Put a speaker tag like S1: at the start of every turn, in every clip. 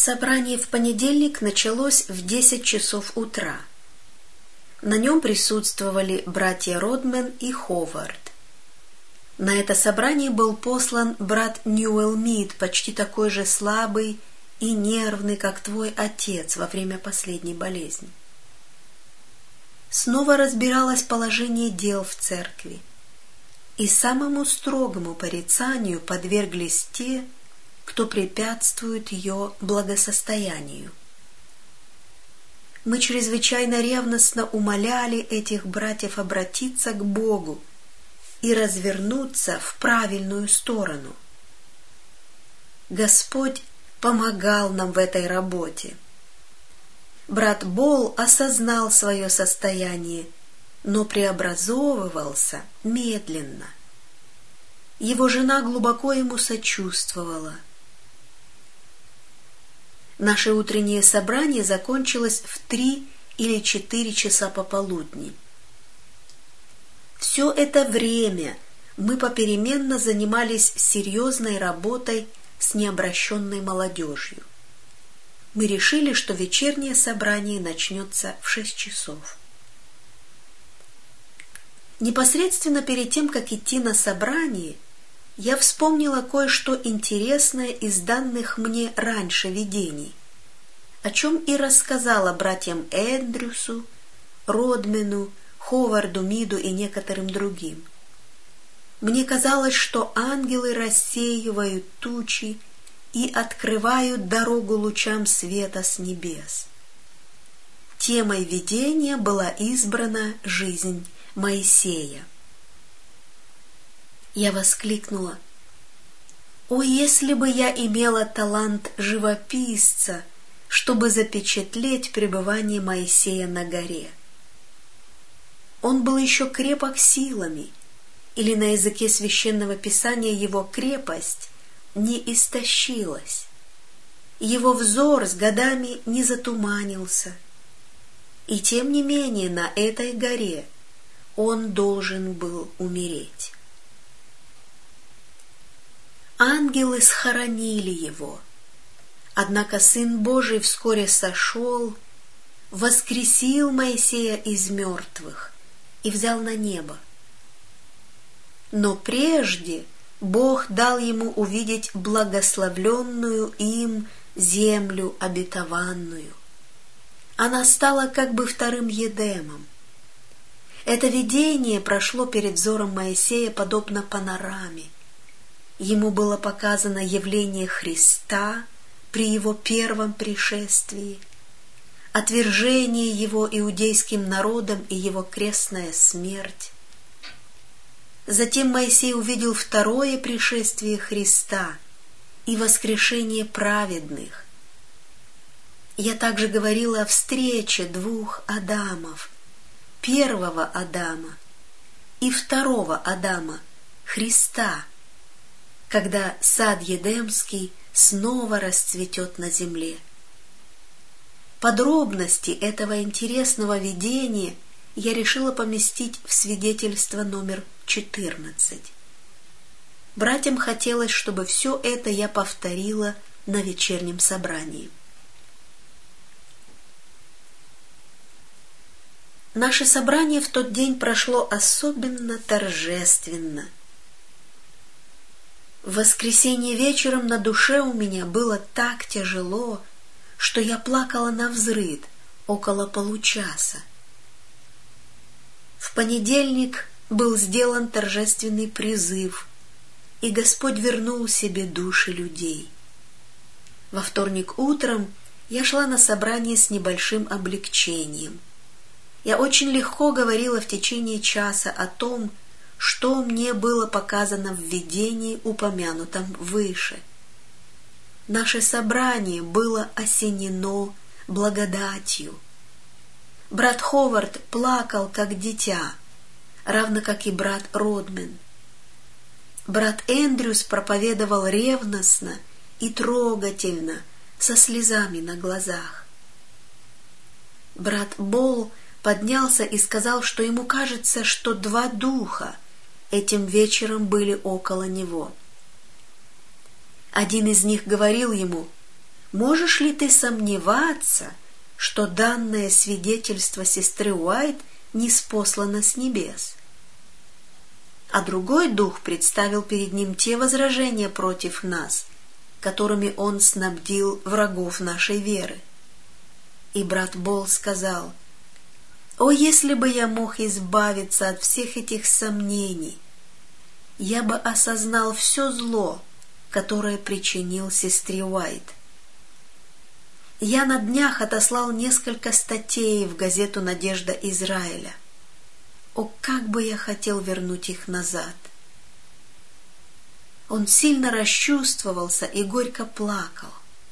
S1: Собрание в понедельник началось в 10 часов утра. На нем присутствовали братья Родмен и Ховард. На это собрание был послан брат Ньюэлл Мид, почти такой же слабый и нервный, как твой отец во время последней болезни. Снова разбиралось положение дел в церкви, и самому строгому порицанию подверглись те, кто препятствует ее благосостоянию. Мы чрезвычайно ревностно умоляли этих братьев обратиться к Богу и развернуться в правильную сторону. Господь помогал нам в этой работе. Брат Болл осознал свое состояние, но преобразовывался медленно. Его жена глубоко ему сочувствовала. Наше утреннее собрание закончилось в 3 или 4 часа пополудни. Все это время мы попеременно занимались серьезной работой с необращенной молодежью. Мы решили, что вечернее собрание начнется в 6 часов. Непосредственно перед тем, как идти на собрание, я вспомнила кое-что интересное из данных мне раньше видений, о чем и рассказала братьям Эндрюсу, Родмену, Ховарду, Миду и некоторым другим. Мне казалось, что ангелы рассеивают тучи и открывают дорогу лучам света с небес. Темой видения была избрана жизнь Моисея. Я воскликнула: «О, если бы я имела талант живописца, чтобы запечатлеть пребывание Моисея на горе!» Он был еще крепок силами, или на языке Священного Писания его крепость не истощилась. Его взор с годами не затуманился. И тем не менее на этой горе он должен был умереть. Ангелы схоронили его. Однако Сын Божий вскоре сошел, воскресил Моисея из мертвых и взял на небо. Но прежде Бог дал ему увидеть благословленную им землю обетованную. Она стала как бы вторым Едемом. Это видение прошло перед взором Моисея подобно панораме. Ему было показано явление Христа при его первом пришествии, отвержение его иудейским народом и его крестная смерть. Затем Моисей увидел второе пришествие Христа и воскрешение праведных. Я также говорила о встрече двух Адамов, первого Адама и второго Адама, Христа, когда сад Едемский снова расцветет на земле. Подробности этого интересного видения я решила поместить в свидетельство номер 14. Братьям хотелось, чтобы все это я повторила на вечернем собрании. Наше собрание в тот день прошло особенно торжественно. В воскресенье вечером на душе у меня было так тяжело, что я плакала навзрыд около получаса. В понедельник был сделан торжественный призыв, и Господь вернул себе души людей. Во вторник утром я шла на собрание с небольшим облегчением. Я очень легко говорила в течение часа о том, что мне было показано в видении, упомянутом выше. Наше собрание было осенено благодатью. Брат Ховард плакал, как дитя, равно как и брат Родмен. Брат Эндрюс проповедовал ревностно и трогательно, со слезами на глазах. Брат Болл поднялся и сказал, что ему кажется, что 2 духа этим вечером были около него. Один из них говорил ему: можешь ли ты сомневаться, что данное свидетельство сестры Уайт ниспослано с небес? А другой дух представил перед ним те возражения против нас, которыми он снабдил врагов нашей веры. И брат Болл сказал: «О, если бы я мог избавиться от всех этих сомнений, я бы осознал все зло, которое причинил сестре Уайт». Я на днях отослал несколько статей в газету «Надежда Израиля». О, как бы я хотел вернуть их назад! Он сильно расчувствовался и горько плакал.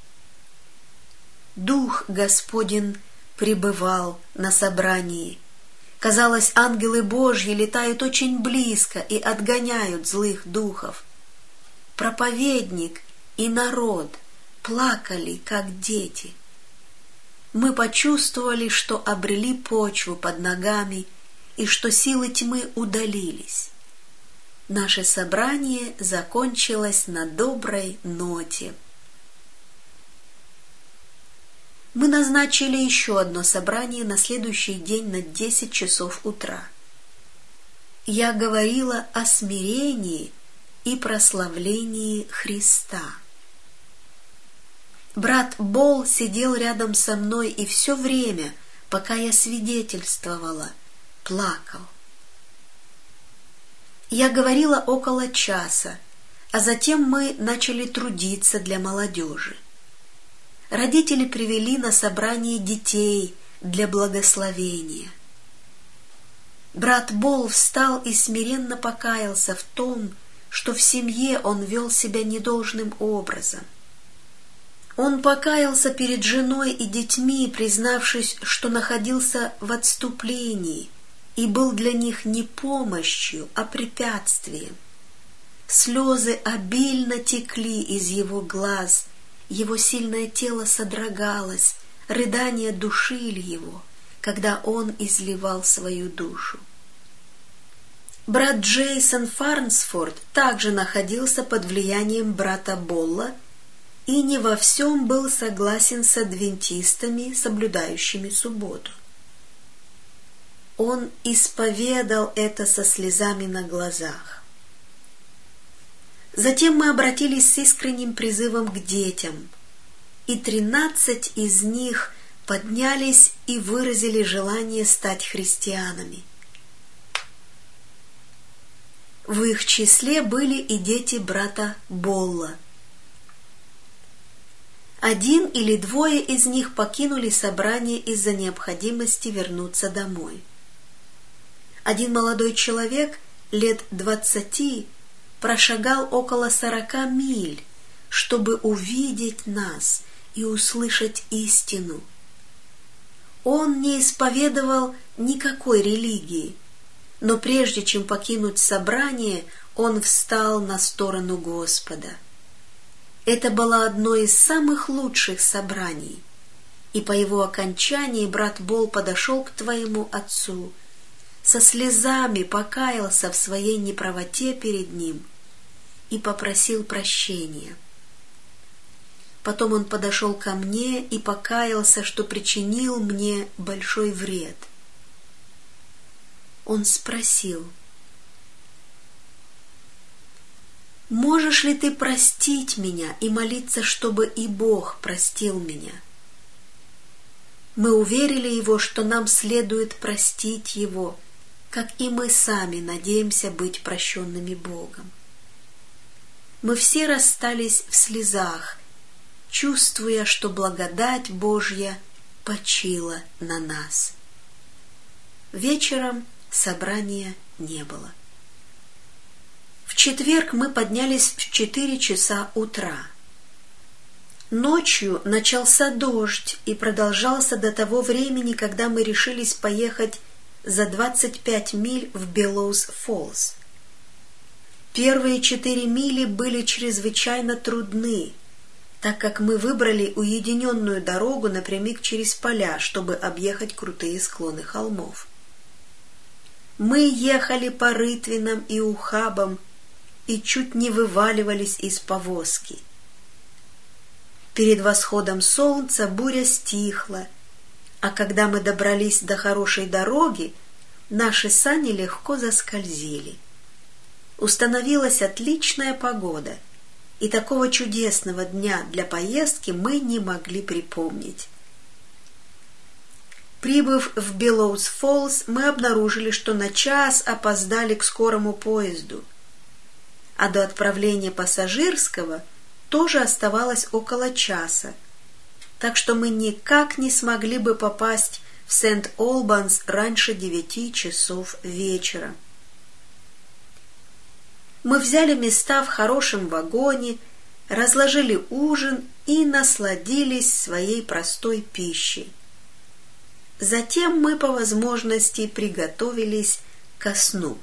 S1: Дух Господень пребывал на собрании. Казалось, ангелы Божьи летают очень близко и отгоняют злых духов. Проповедник и народ плакали, как дети. Мы почувствовали, что обрели почву под ногами и что силы тьмы удалились. Наше собрание закончилось на доброй ноте. Мы назначили еще одно собрание на следующий день на 10 часов утра. Я говорила о смирении и прославлении Христа. Брат Болл сидел рядом со мной и все время, пока я свидетельствовала, плакал. Я говорила около часа, а затем мы начали трудиться для молодежи. Родители привели на собрание детей для благословения. Брат Болл встал и смиренно покаялся в том, что в семье он вел себя недолжным образом. Он покаялся перед женой и детьми, признавшись, что находился в отступлении и был для них не помощью, а препятствием. Слезы обильно текли из его глаз, его сильное тело содрогалось, рыдания душили его, когда он изливал свою душу. Брат Джейсон Фарнсфорд также находился под влиянием брата Болла и не во всем был согласен с адвентистами, соблюдающими субботу. Он исповедал это со слезами на глазах. Затем мы обратились с искренним призывом к детям, и 13 из них поднялись и выразили желание стать христианами. В их числе были и дети брата Болла. 1 или 2 из них покинули собрание из-за необходимости вернуться домой. Один молодой человек лет 20 прошагал около 40 миль, чтобы увидеть нас и услышать истину. Он не исповедовал никакой религии, но прежде чем покинуть собрание, он встал на сторону Господа. Это было одно из самых лучших собраний, и по его окончании брат Болл подошел к твоему отцу, со слезами покаялся в своей неправоте перед ним и попросил прощения. Потом он подошел ко мне и покаялся, что причинил мне большой вред. Он спросил: «Можешь ли ты простить меня и молиться, чтобы и Бог простил меня?» Мы уверили его, что нам следует простить его, как и мы сами надеемся быть прощенными Богом. Мы все расстались в слезах, чувствуя, что благодать Божья почила на нас. Вечером собрания не было. В четверг мы поднялись в 4 часа утра. Ночью начался дождь и продолжался до того времени, когда мы решились поехать за 25 миль в Беллоус-Фоллс. Первые 4 мили были чрезвычайно трудны, так как мы выбрали уединенную дорогу напрямик через поля, чтобы объехать крутые склоны холмов. Мы ехали по рытвинам и ухабам и чуть не вываливались из повозки. Перед восходом солнца буря стихла, а когда мы добрались до хорошей дороги, наши сани легко заскользили. Установилась отличная погода, и такого чудесного дня для поездки мы не могли припомнить. Прибыв в Беллоус-Фоллс, мы обнаружили, что на час опоздали к скорому поезду, а до отправления пассажирского тоже оставалось около часа, так что мы никак не смогли бы попасть в Сент-Олбанс раньше 9 часов вечера. Мы взяли места в хорошем вагоне, разложили ужин и насладились своей простой пищей. Затем мы по возможности приготовились ко сну.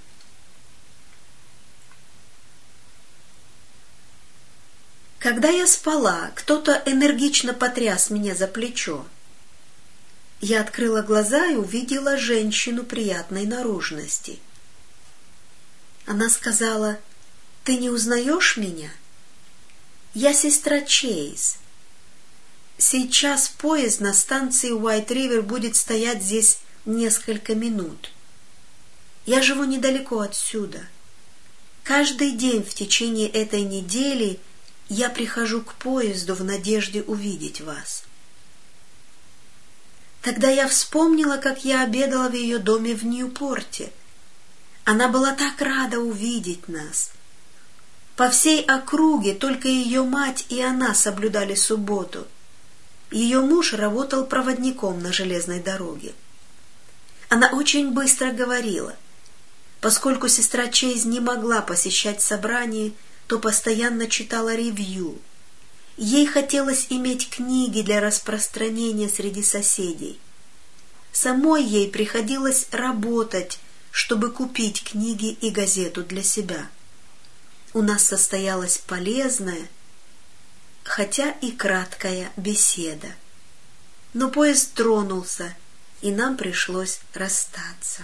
S1: Когда я спала, кто-то энергично потряс меня за плечо. Я открыла глаза и увидела женщину приятной наружности. Она сказала: «Ты не узнаешь меня? Я сестра Чейз. Сейчас поезд на станции Уайт-Ривер будет стоять здесь несколько минут. Я живу недалеко отсюда. Каждый день в течение этой недели я прихожу к поезду в надежде увидеть вас». Тогда я вспомнила, как я обедала в ее доме в Ньюпорте. Она была так рада увидеть нас. По всей округе только ее мать и она соблюдали субботу. Ее муж работал проводником на железной дороге. Она очень быстро говорила. Поскольку сестра Чейз не могла посещать собрания, то постоянно читала ревью. Ей хотелось иметь книги для распространения среди соседей. Самой ей приходилось работать, чтобы купить книги и газету для себя. У нас состоялась полезная, хотя и краткая беседа. Но поезд тронулся, и нам пришлось расстаться.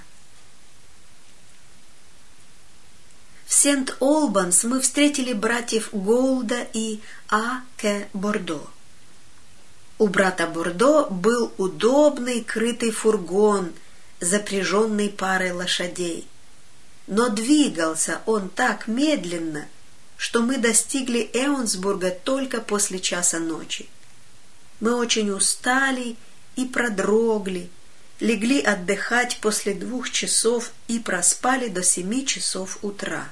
S1: В Сент-Олбанс мы встретили братьев Голда и А. К. Бордо. У брата Бордо был удобный крытый фургон, запряженный парой лошадей. Но двигался он так медленно, что мы достигли Эонсбурга только после часа ночи. Мы очень устали и продрогли, легли отдыхать после 2 часов и проспали до 7 часов утра.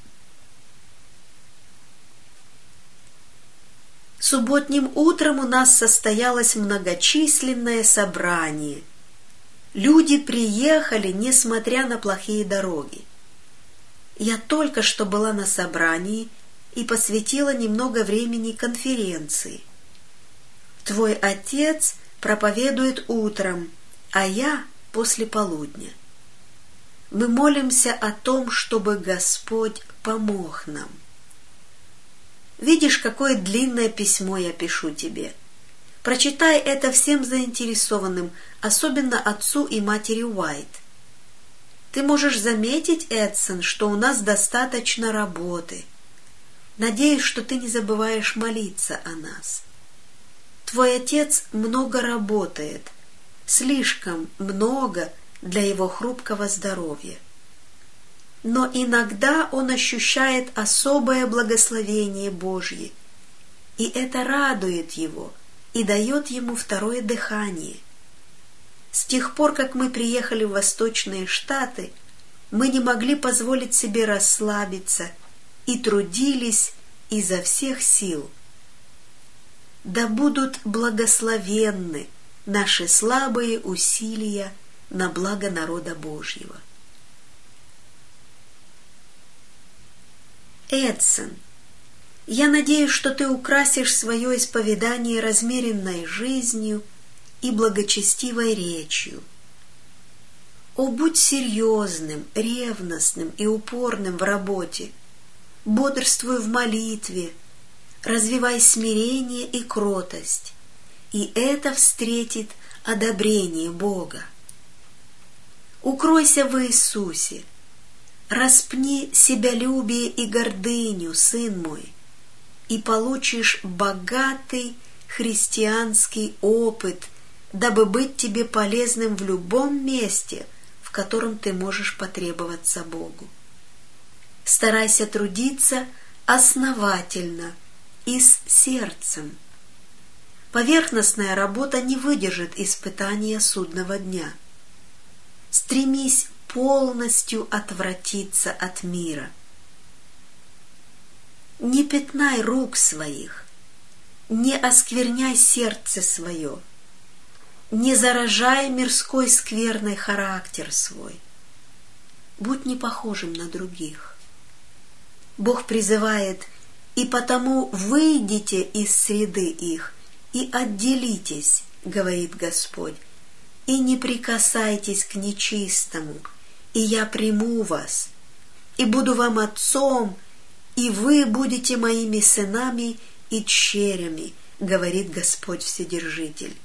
S1: Субботним утром у нас состоялось многочисленное собрание. Люди приехали, несмотря на плохие дороги. Я только что была на собрании и посвятила немного времени конференции. Твой отец проповедует утром, а я после полудня. Мы молимся о том, чтобы Господь помог нам. Видишь, какое длинное письмо я пишу тебе. Прочитай это всем заинтересованным, особенно отцу и матери Уайт. Ты можешь заметить, Эдсон, что у нас достаточно работы. Надеюсь, что ты не забываешь молиться о нас. Твой отец много работает, слишком много для его хрупкого здоровья. Но иногда он ощущает особое благословение Божье, и это радует его и дает ему второе дыхание. С тех пор, как мы приехали в Восточные Штаты, мы не могли позволить себе расслабиться и трудились изо всех сил. Да будут благословенны наши слабые усилия на благо народа Божьего. Эдсон, я надеюсь, что ты украсишь свое исповедание размеренной жизнью и благочестивой речью. О, будь серьезным, ревностным и упорным в работе, бодрствуй в молитве, развивай смирение и кротость, и это встретит одобрение Бога. Укройся в Иисусе, распни себялюбие и гордыню, сын мой, и получишь богатый христианский опыт, дабы быть тебе полезным в любом месте, в котором ты можешь потребоваться Богу. Старайся трудиться основательно и с сердцем. Поверхностная работа не выдержит испытания судного дня. Стремись полностью отвратиться от мира. Не пятнай рук своих, не оскверняй сердце свое, не заражай мирской скверной характер свой. Будь не похожим на других. Бог призывает: «И потому выйдите из среды их и отделитесь, — говорит Господь, — и не прикасайтесь к нечистому, и я приму вас, и буду вам отцом, и вы будете моими сынами и дщерями, — говорит Господь Вседержитель».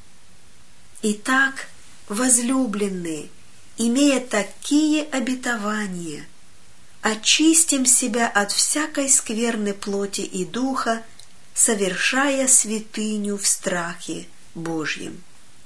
S1: Итак, возлюбленные, имея такие обетования, очистим себя от всякой скверны плоти и духа, совершая святыню в страхе Божьем.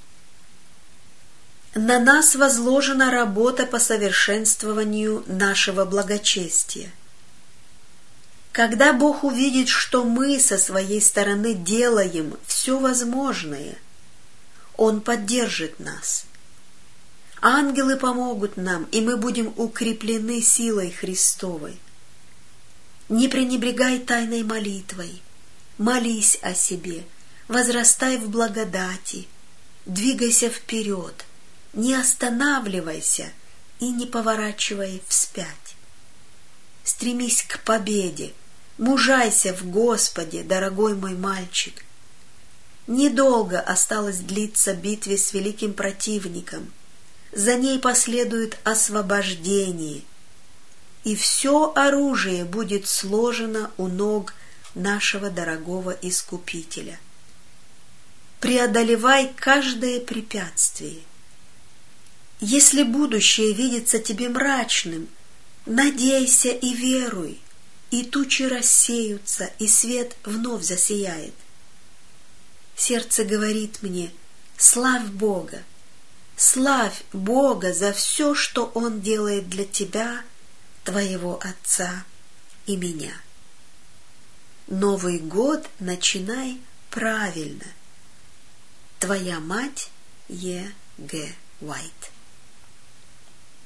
S1: На нас возложена работа по совершенствованию нашего благочестия. Когда Бог увидит, что мы со своей стороны делаем все возможное, Он поддержит нас. Ангелы помогут нам, и мы будем укреплены силой Христовой. Не пренебрегай тайной молитвой, молись о себе, возрастай в благодати, двигайся вперед, не останавливайся и не поворачивай вспять. Стремись к победе, мужайся в Господе, дорогой мой мальчик. Недолго осталось длиться битве с великим противником, за ней последует освобождение, и все оружие будет сложено у ног нашего дорогого Искупителя. Преодолевай каждое препятствие. Если будущее видится тебе мрачным, надейся и веруй, и тучи рассеются, и свет вновь засияет. Сердце говорит мне: славь Бога за все, что Он делает для тебя, твоего отца и меня. Новый год начинай правильно. Твоя мать Е. Г. Уайт.